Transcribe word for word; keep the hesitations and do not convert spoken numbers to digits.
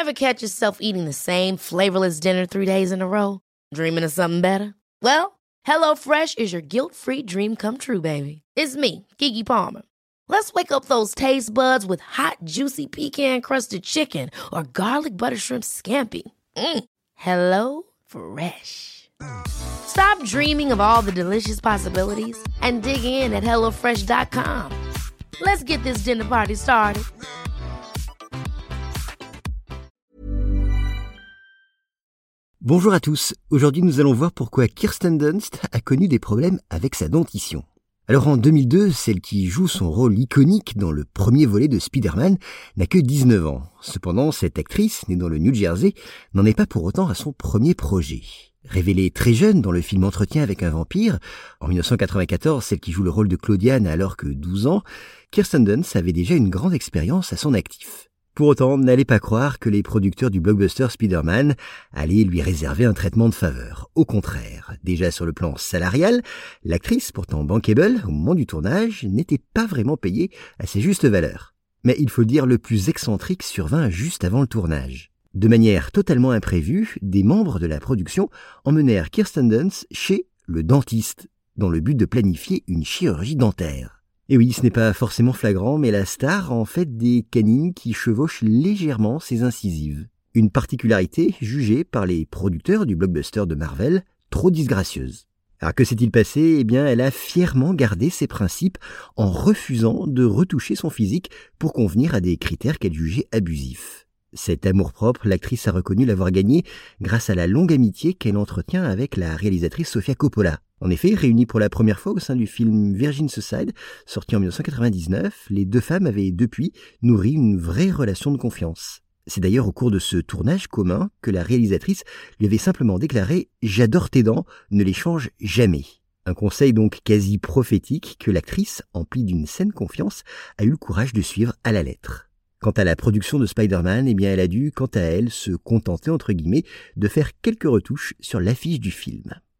Ever catch yourself eating the same flavorless dinner three days in a row? Dreaming of something better? Well, HelloFresh is your guilt-free dream come true, baby. It's me, Keke Palmer. Let's wake up those taste buds with hot, juicy pecan-crusted chicken or garlic butter shrimp scampi. Mm. Hello Fresh. Stop dreaming of all the delicious possibilities and dig in at hello fresh dot com. Let's get this dinner party started. Bonjour à tous, aujourd'hui nous allons voir pourquoi Kirsten Dunst a connu des problèmes avec sa dentition. Alors en deux mille deux, celle qui joue son rôle iconique dans le premier volet de Spider-Man n'a que dix-neuf ans. Cependant, cette actrice, née dans le New Jersey, n'en est pas pour autant à son premier projet. Révélée très jeune dans le film Entretien avec un vampire, en dix-neuf cent quatre-vingt-quatorze, celle qui joue le rôle de Claudia n'a alors que douze ans, Kirsten Dunst avait déjà une grande expérience à son actif. Pour autant, n'allez pas croire que les producteurs du blockbuster Spider-Man allaient lui réserver un traitement de faveur. Au contraire, déjà sur le plan salarial, l'actrice, pourtant bankable au moment du tournage, n'était pas vraiment payée à ses justes valeurs. Mais il faut le dire, le plus excentrique survint juste avant le tournage. De manière totalement imprévue, des membres de la production emmenèrent Kirsten Dunst chez le dentiste, dans le but de planifier une chirurgie dentaire. Et oui, ce n'est pas forcément flagrant, mais la star a en fait des canines qui chevauchent légèrement ses incisives. Une particularité jugée par les producteurs du blockbuster de Marvel trop disgracieuse. Alors que s'est-il passé ? Eh bien, elle a fièrement gardé ses principes en refusant de retoucher son physique pour convenir à des critères qu'elle jugeait abusifs. Cet amour-propre, l'actrice a reconnu l'avoir gagné grâce à la longue amitié qu'elle entretient avec la réalisatrice Sofia Coppola. En effet, réunies pour la première fois au sein du film Virgin Suicide, sorti en dix-neuf cent quatre-vingt-dix-neuf, les deux femmes avaient depuis nourri une vraie relation de confiance. C'est d'ailleurs au cours de ce tournage commun que la réalisatrice lui avait simplement déclaré « J'adore tes dents, ne les change jamais ». Un conseil donc quasi prophétique que l'actrice, emplie d'une saine confiance, a eu le courage de suivre à la lettre. Quant à la production de Spider-Man, eh bien elle a dû, quant à elle, se contenter entre guillemets de faire quelques retouches sur l'affiche du film.